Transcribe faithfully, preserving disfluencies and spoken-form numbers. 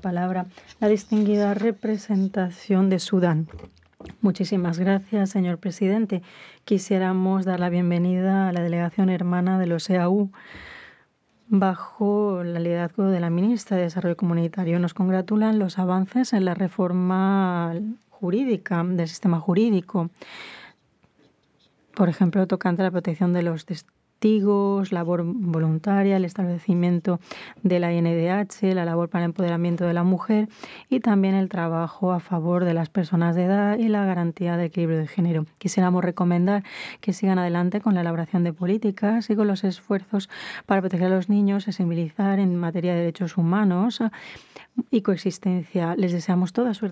palabra la distinguida representación de Sudán. Muchísimas gracias, señor presidente. Quisiéramos dar la bienvenida a la delegación hermana de los E A U bajo el liderazgo de la ministra de Desarrollo Comunitario. Nos congratulan los avances en la reforma jurídica, del sistema jurídico. Por ejemplo, tocante a la protección de los testigos, labor voluntaria, el establecimiento de la I N D H, la labor para el empoderamiento de la mujer y también el trabajo a favor de las personas de edad y la garantía de equilibrio de género. Quisiéramos recomendar que sigan adelante con la elaboración de políticas y con los esfuerzos para proteger a los niños, sensibilizar en materia de derechos humanos y coexistencia. Les deseamos toda suerte.